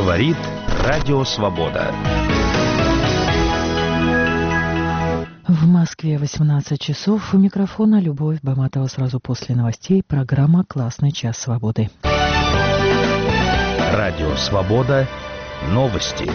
Говорит Радио Свобода. В Москве 18 часов. У микрофона Любовь Баматова. Сразу после новостей программа «Классный час свободы». Радио Свобода. Новости.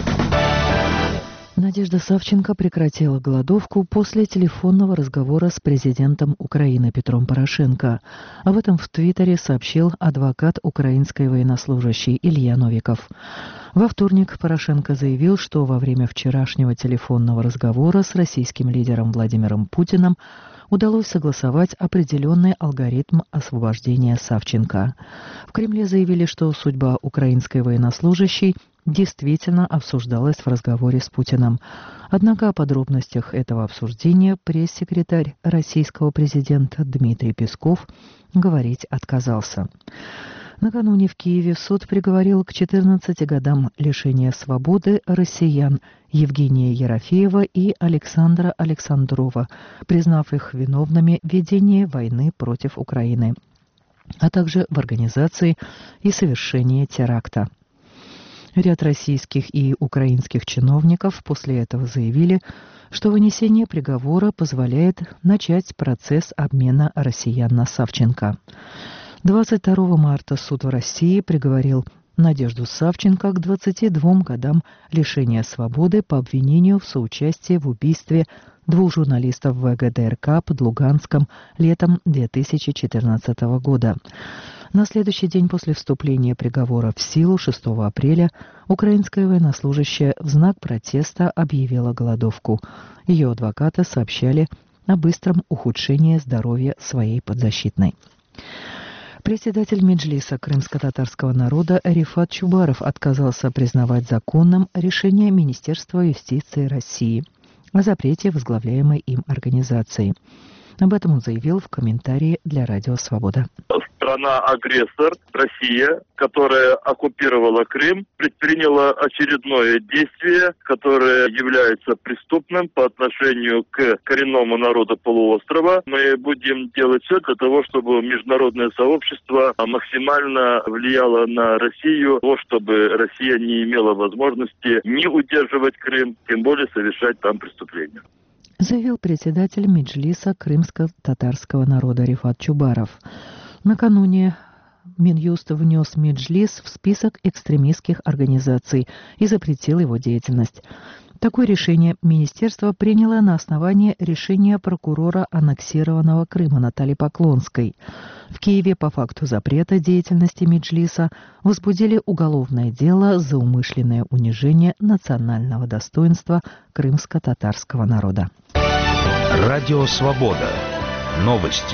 Надежда Савченко прекратила голодовку после телефонного разговора с президентом Украины Петром Порошенко. Об этом в Твиттере сообщил адвокат украинской военнослужащей Илья Новиков. Во вторник Порошенко заявил, что во время вчерашнего телефонного разговора с российским лидером Владимиром Путиным удалось согласовать определенный алгоритм освобождения Савченко. В Кремле заявили, что судьба украинской военнослужащей действительно обсуждалась в разговоре с Путиным. Однако о подробностях этого обсуждения пресс-секретарь российского президента Дмитрий Песков говорить отказался. Накануне в Киеве суд приговорил к 14 годам лишения свободы россиян Евгения Ерофеева и Александра Александрова, признав их виновными в ведении войны против Украины, а также в организации и совершении теракта. Ряд российских и украинских чиновников после этого заявили, что вынесение приговора позволяет начать процесс обмена россиян на Савченко. 22 марта суд в России приговорил Надежду Савченко к 22 годам лишения свободы по обвинению в соучастии в убийстве двух журналистов ВГТРК под Луганском летом 2014 года. На следующий день после вступления приговора в силу 6 апреля украинская военнослужащая в знак протеста объявила голодовку. Ее адвокаты сообщали о быстром ухудшении здоровья своей подзащитной. Председатель Меджлиса крымско-татарского народа Рифат Чубаров отказался признавать законным решение Министерства юстиции России о запрете возглавляемой им организации. Об этом он заявил в комментарии для Радио Свобода. Страна-агрессор, Россия, которая оккупировала Крым, предприняла очередное действие, которое является преступным по отношению к коренному народу полуострова. Мы будем делать все для того, чтобы международное сообщество максимально влияло на Россию, чтобы Россия не имела возможности ни удерживать Крым, тем более совершать там преступления. Заявил председатель Меджлиса крымско-татарского народа Рифат Чубаров. Накануне Минюст внес Меджлис в список экстремистских организаций и запретил его деятельность. Такое решение министерство приняло на основании решения прокурора аннексированного Крыма Натальи Поклонской. В Киеве по факту запрета деятельности Меджлиса возбудили уголовное дело за умышленное унижение национального достоинства крымско-татарского народа. Радио Свобода. Новости.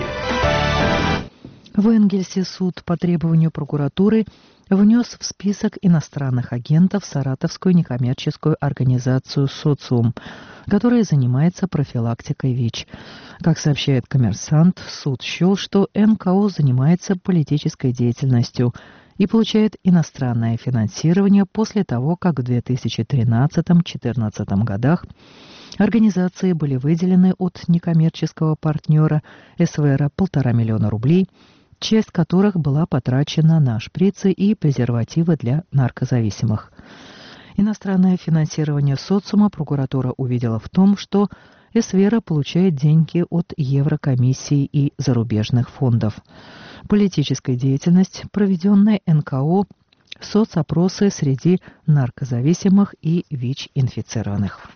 В Энгельсе суд по требованию прокуратуры внес в список иностранных агентов саратовскую некоммерческую организацию «Социум», которая занимается профилактикой ВИЧ. Как сообщает «Коммерсант», суд счел, что НКО занимается политической деятельностью и получает иностранное финансирование после того, как в 2013-2014 годах организации были выделены от некоммерческого партнера СВР 1,5 миллиона рублей, часть которых была потрачена на шприцы и презервативы для наркозависимых. Иностранное финансирование социума прокуратура увидела в том, что СВР получает деньги от Еврокомиссии и зарубежных фондов. Политическая деятельность, проведенная НКО, соцопросы среди наркозависимых и ВИЧ-инфицированных.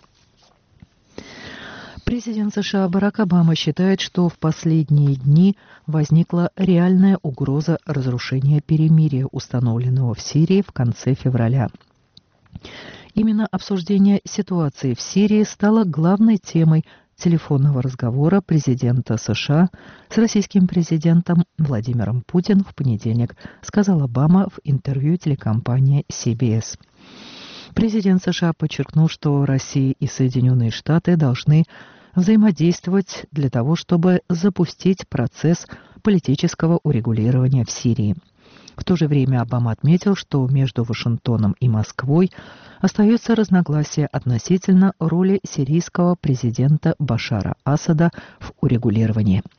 Президент США Барак Обама считает, что в последние дни возникла реальная угроза разрушения перемирия, установленного в Сирии в конце февраля. Именно обсуждение ситуации в Сирии стало главной темой телефонного разговора президента США с российским президентом Владимиром Путиным в понедельник, сказал Обама в интервью телекомпании CBS. Президент США подчеркнул, что Россия и Соединенные Штаты должны взаимодействовать для того, чтобы запустить процесс политического урегулирования в Сирии. В то же время Обама отметил, что между Вашингтоном и Москвой остается разногласие относительно роли сирийского президента Башара Асада в урегулировании.